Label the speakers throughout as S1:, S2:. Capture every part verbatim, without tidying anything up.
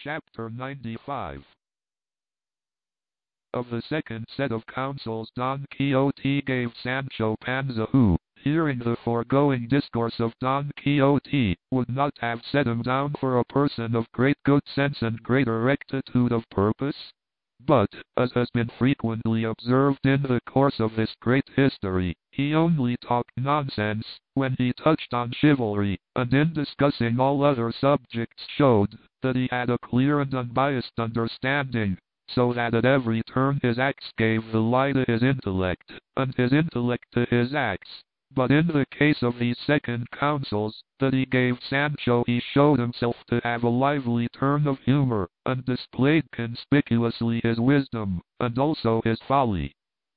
S1: Chapter ninety-five. Of the second set of counsels Don Quixote gave Sancho Panza, who, hearing the foregoing discourse of Don Quixote, would not have set him down for a person of great good sense and greater rectitude of purpose, but, as has been frequently observed in the course of this great history, he only talked nonsense when he touched on chivalry, and in discussing all other subjects showed that he had a clear and unbiased understanding, so that at every turn his acts gave the lie to his intellect, and his intellect to his acts. But in the case of these second counsels that he gave Sancho, he showed himself to have a lively turn of humor, and displayed conspicuously his wisdom, and also his folly.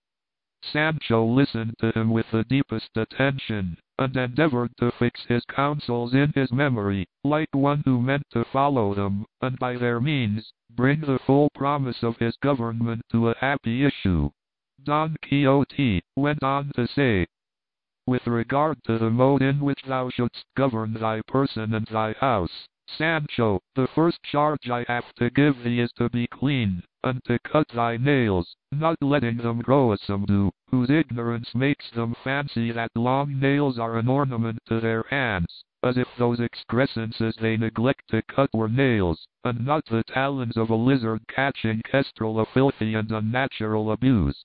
S1: Sancho listened to him with the deepest attention, and endeavored to fix his counsels in his memory, like one who meant to follow them, and by their means, bring the full promise of his government to a happy issue. Don Quixote went on to say, "With regard to the mode in which thou shouldst govern thy person and thy house, Sancho, the first charge I have to give thee is to be clean, and to cut thy nails, not letting them grow as some do, whose ignorance makes them fancy that long nails are an ornament to their hands, as if those excrescences they neglect to cut were nails, and not the talons of a lizard catching kestrel, a filthy and unnatural abuse.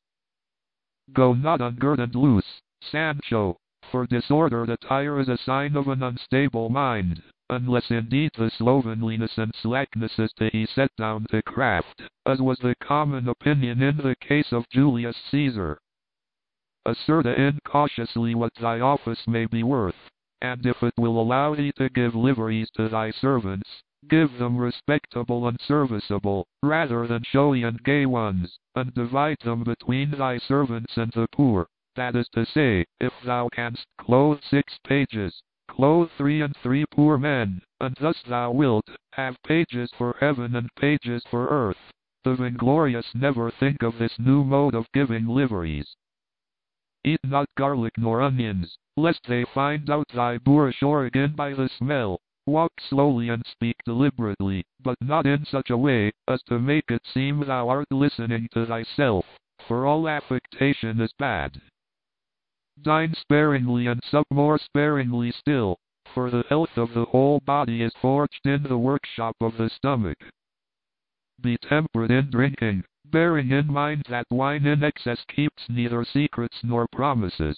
S1: Go not ungirt and loose, Sancho, for disordered attire is a sign of an unstable mind, unless indeed the slovenliness and slackness is to be set down to craft, as was the common opinion in the case of Julius Caesar. Ascertain incautiously what thy office may be worth, and if it will allow thee to give liveries to thy servants, give them respectable and serviceable, rather than showy and gay ones, and divide them between thy servants and the poor. That is to say, if thou canst clothe six pages, clothe three and three poor men, and thus thou wilt have pages for heaven and pages for earth. The vainglorious never think of this new mode of giving liveries. Eat not garlic nor onions, lest they find out thy boorish origin by the smell. Walk slowly and speak deliberately, but not in such a way as to make it seem thou art listening to thyself, for all affectation is bad. Dine sparingly and sup more sparingly still, for the health of the whole body is forged in the workshop of the stomach. Be temperate in drinking, bearing in mind that wine in excess keeps neither secrets nor promises.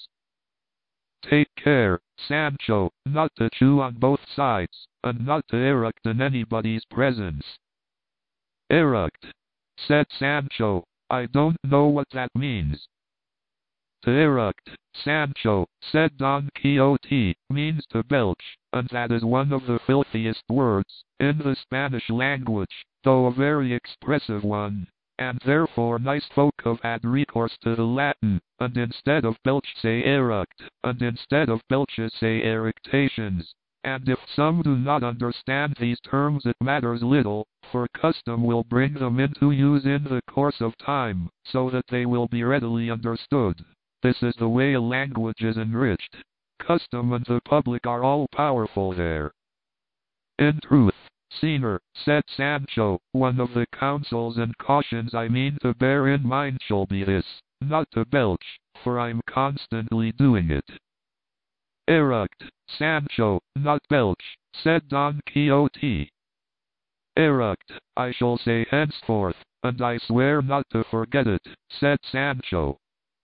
S1: Take care, Sancho, not to chew on both sides, and not to eruct in anybody's presence." "Eruct," said Sancho, "I don't know what that means." "To eruct, Sancho," said Don Quixote, "means to belch, and that is one of the filthiest words in the Spanish language, though a very expressive one, and therefore nice folk have had recourse to the Latin, and instead of belch say eruct, and instead of belches say eructations. And if some do not understand these terms it matters little, for custom will bring them into use in the course of time, so that they will be readily understood. This is the way a language is enriched. Custom and the public are all powerful there." "In truth, Señor," said Sancho, "one of the counsels and cautions I mean to bear in mind shall be this, not to belch, for I'm constantly doing it." "Eruct, Sancho, not belch," said Don Quixote. "Eruct, I shall say henceforth, and I swear not to forget it," said Sancho.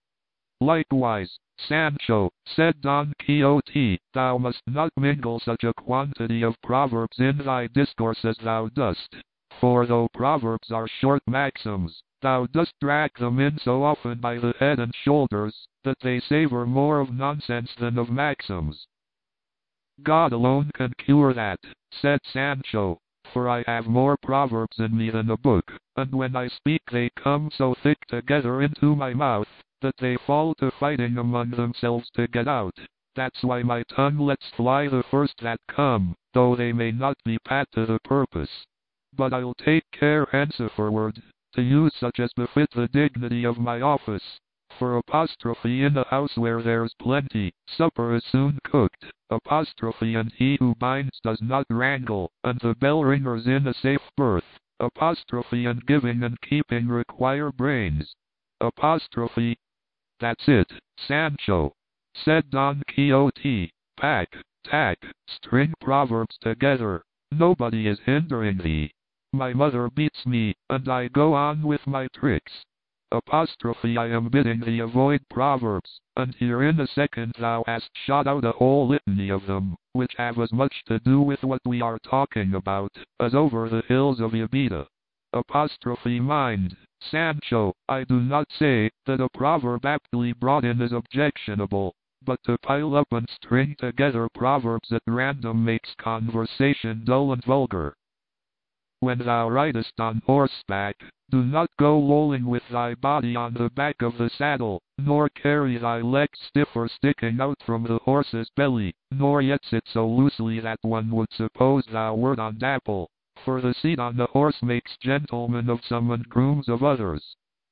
S1: "Likewise, Sancho," said Don Quixote, "thou must not mingle such a quantity of proverbs in thy discourse as thou dost, for though proverbs are short maxims, thou dost drag them in so often by the head and shoulders, that they savor more of nonsense than of maxims." "God alone can cure that," said Sancho, "for I have more proverbs in me than a book, and when I speak they come so thick together into my mouth, that they fall to fighting among themselves to get out. That's why my tongue lets fly the first that come, though they may not be pat to the purpose. But I'll take care henceforward to use such as befit the dignity of my office, For apostrophe in a house where there's plenty, supper is soon cooked. Apostrophe and he who binds does not wrangle, and the bell ringer's in a safe berth. Apostrophe and giving and keeping require brains. Apostrophe. That's it, Sancho, said Don Quixote. Pack, tack, string proverbs together. Nobody is hindering thee. My mother beats me, and I go on with my tricks. Apostrophe I am bidding thee avoid proverbs, and here in a second thou hast shot out a whole litany of them, which have as much to do with what we are talking about, as over the hills of Ibiza. Apostrophe mind, Sancho, I do not say that a proverb aptly brought in is objectionable, but to pile up and string together proverbs at random makes conversation dull and vulgar. When thou ridest on horseback, do not go lolling with thy body on the back of the saddle, nor carry thy legs stiff or sticking out from the horse's belly, nor yet sit so loosely that one would suppose thou wert on dapple, for the seat on the horse makes gentlemen of some and grooms of others.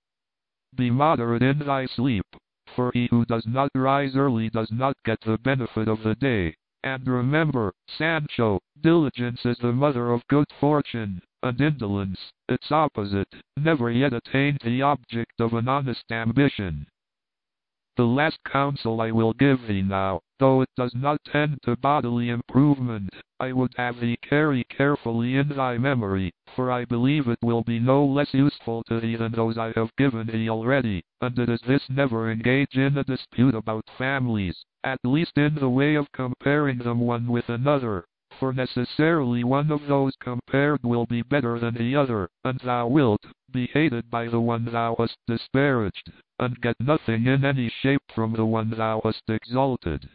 S1: Be moderate in thy sleep, for he who does not rise early does not get the benefit of the day. And remember, Sancho, diligence is the mother of good fortune, and indolence, its opposite, never yet attained the object of an honest ambition. The last counsel I will give thee now, though it does not tend to bodily improvement, I would have thee carry carefully in thy memory, for I believe it will be no less useful to thee than those I have given thee already, and it is this: never engage in a dispute about families, at least in the way of comparing them one with another, for necessarily one of those compared will be better than the other, and thou wilt be hated by the one thou hast disparaged, and get nothing in any shape from the one thou hast exalted.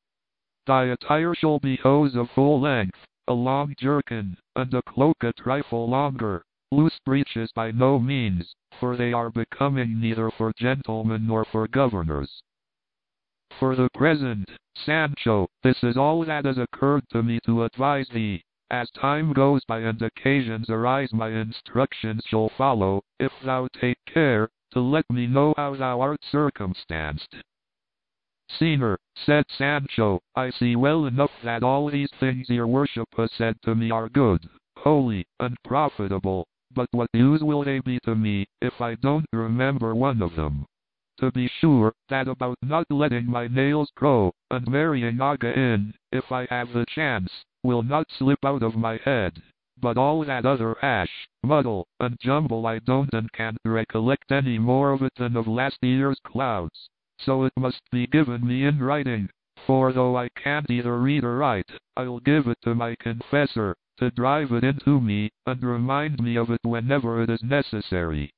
S1: Thy attire shall be hose of full length, a long jerkin, and a cloak a trifle longer, loose breeches by no means, for they are becoming neither for gentlemen nor for governors. For the present, Sancho, this is all that has occurred to me to advise thee. As time goes by and occasions arise, my instructions shall follow, if thou take care to let me know how thou art circumstanced. Señor, said Sancho, I see well enough that all these things your worship has said to me are good, holy, and profitable, but what use will they be to me, if I don't remember one of them? To be sure, that about not letting my nails grow, and marrying again, if I have the chance, will not slip out of my head. But all that other hash, muddle, and jumble I don't and can't recollect any more of it than of last year's clouds. So it must be given me in writing, for though I can't either read or write, I'll give it to my confessor, to drive it into me, and remind me of it whenever it is necessary.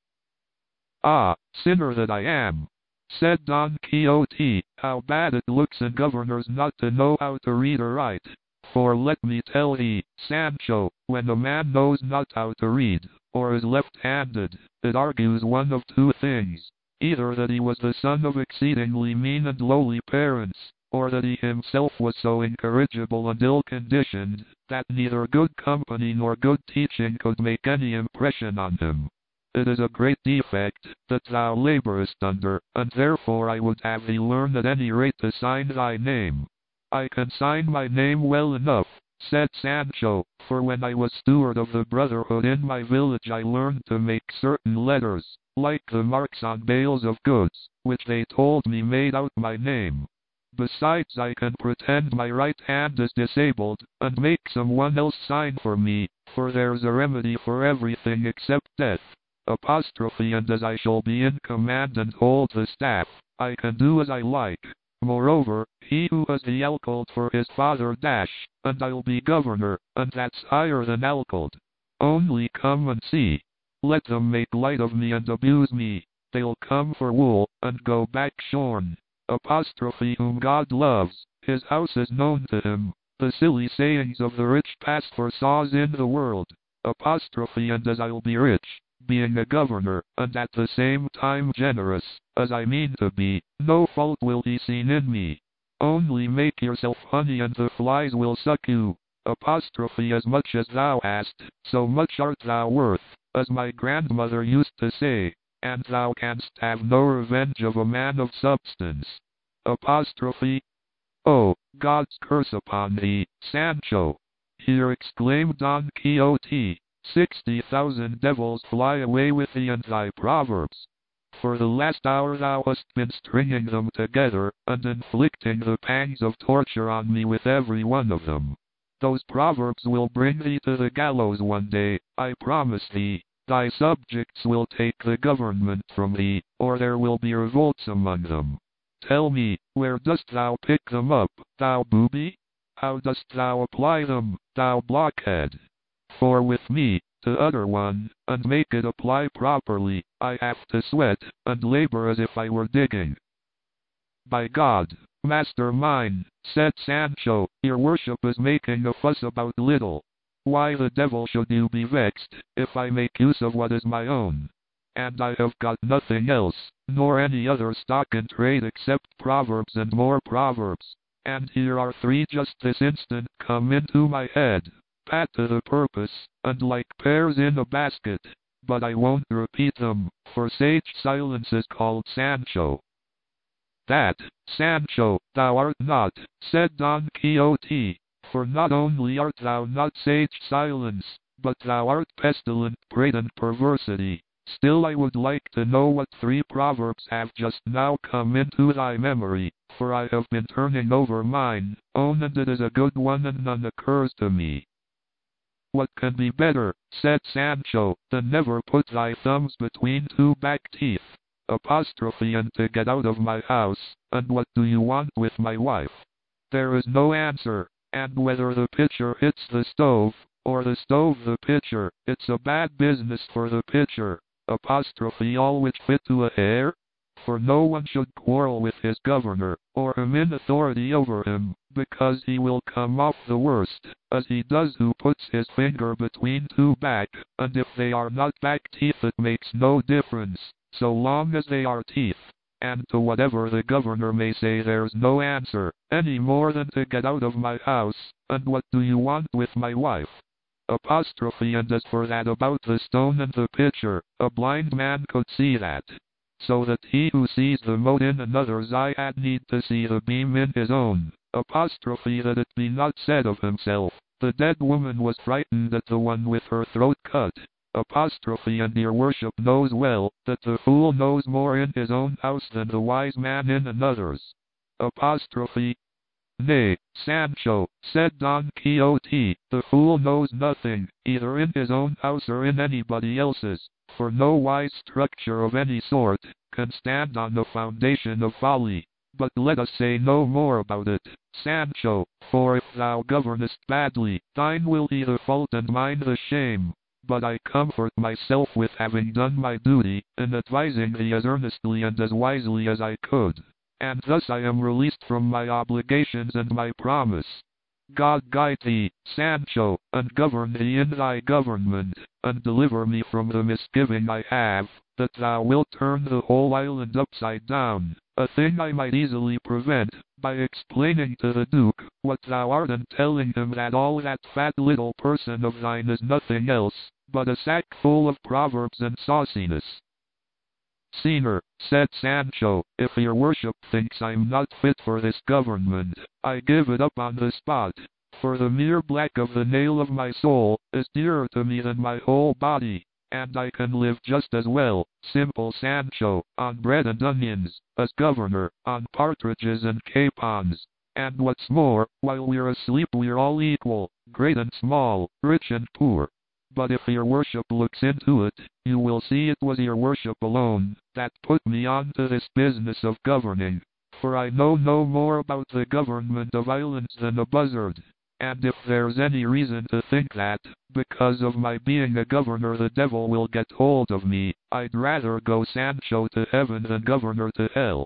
S1: Ah, sinner that I am, said Don Quixote, how bad it looks in governors not to know how to read or write. For let me tell thee, Sancho, when a man knows not how to read, or is left-handed, it argues one of two things: either that he was the son of exceedingly mean and lowly parents, or that he himself was so incorrigible and ill-conditioned, that neither good company nor good teaching could make any impression on him. It is a great defect that thou labourest under, and therefore I would have thee learn at any rate to sign thy name. I can sign my name well enough, said Sancho, for when I was steward of the Brotherhood in my village I learned to make certain letters, like the marks on bales of goods, which they told me made out my name. Besides, I can pretend my right hand is disabled, and make some one else sign for me, for there's a remedy for everything except death. Apostrophe, and as I shall be in command and hold the staff, I can do as I like. Moreover, he who has the alcalde for his father dash, and I'll be governor, and that's higher than alcalde. Only come and see. Let them make light of me and abuse me, they'll come for wool, and go back shorn. Apostrophe, whom God loves, his house is known to him, the silly sayings of the rich pass for saws in the world. Apostrophe, and as I'll be rich, being a governor, and at the same time generous, as I mean to be, no fault will be seen in me. Only make yourself honey and the flies will suck you. Apostrophe, as much as thou hast, so much art thou worth, as my grandmother used to say. and thou canst have no revenge of a man of substance. Apostrophe. Oh, God's curse upon thee, Sancho! Here exclaimed Don Quixote, sixty thousand devils fly away with thee and thy proverbs! For the last hour thou hast been stringing them together, and inflicting the pangs of torture on me with every one of them. Those proverbs will bring thee to the gallows one day, I promise thee. Thy subjects will take the government from thee, or there will be revolts among them. Tell me, where dost thou pick them up, thou booby? How dost thou apply them, thou blockhead? For with me, to utter one, and make it apply properly, I have to sweat, and labor as if I were digging. By God, master mine, said Sancho, your worship is making a fuss about little. Why the devil should you be vexed, if I make use of what is my own? And I have got nothing else, nor any other stock in trade except proverbs and more proverbs. And here are three just this instant come into my head, pat to the purpose, and like pears in a basket. But I won't repeat them, for sage silence is called Sancho. That, Sancho, thou art not, said Don Quixote, for not only art thou not sage silence, but thou art pestilent pride and perversity. Still I would like to know what three proverbs have just now come into thy memory, for I have been turning over mine, own and it is a good one and none occurs to me. What can be better, said Sancho, than never put thy thumbs between two back teeth, apostrophe and to get out of my house, and what do you want with my wife? There is no answer, and whether the pitcher hits the stove, or the stove the pitcher, it's a bad business for the pitcher. Apostrophe all which fit to a hair? For no one should quarrel with his governor, or him in authority over him, because he will come off the worst, as he does who puts his finger between two back, and if they are not back teeth it makes no difference, so long as they are teeth. And to whatever the governor may say there's no answer, any more than to get out of my house, and what do you want with my wife? Apostrophe and as for that about the stone and the pitcher, a blind man could see that. So that he who sees the mote in another's eye had need to see the beam in his own. Apostrophe that it be not said of himself, the dead woman was frightened at the one with her throat cut. Apostrophe and your worship knows well, that the fool knows more in his own house than the wise man in another's. Apostrophe. Nay, Sancho, said Don Quixote, the fool knows nothing, either in his own house or in anybody else's, for no wise structure of any sort can stand on the foundation of folly. But let us say no more about it, Sancho, for if thou governest badly, thine will be the fault and mine the shame. But I comfort myself with having done my duty, in advising thee as earnestly and as wisely as I could. And thus I am released from my obligations and my promise. God guide thee, Sancho, and govern thee in thy government, and deliver me from the misgiving I have, that thou wilt turn the whole island upside down, a thing I might easily prevent, by explaining to the Duke what thou art and telling him that all that fat little person of thine is nothing else, but a sack full of proverbs and sauciness. Senor, said Sancho, if your worship thinks I'm not fit for this government, I give it up on the spot, for the mere black of the nail of my soul is dearer to me than my whole body, and I can live just as well, simple Sancho, on bread and onions, as governor, on partridges and capons. And what's more, while we're asleep we're all equal, great and small, rich and poor. But if your worship looks into it, you will see it was your worship alone that put me on to this business of governing, for I know no more about the government of islands than a buzzard. And if there's any reason to think that, because of my being a governor the devil will get hold of me, I'd rather go Sancho to heaven than governor to hell.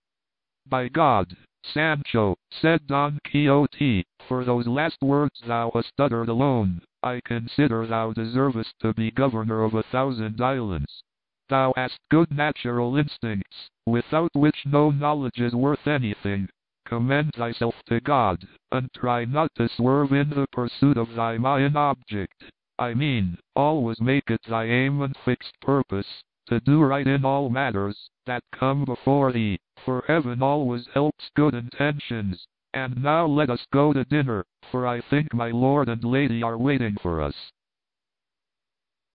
S1: By God, Sancho, said Don Quixote, for those last words thou hast uttered alone, I consider thou deservest to be governor of a thousand islands. Thou hast good natural instincts, without which no knowledge is worth anything. Commend thyself to God, and try not to swerve in the pursuit of thy main object. I mean, always make it thy aim and fixed purpose, to do right in all matters that come before thee, for heaven always helps good intentions. And now let us go to dinner, for I think my lord and lady are waiting for us.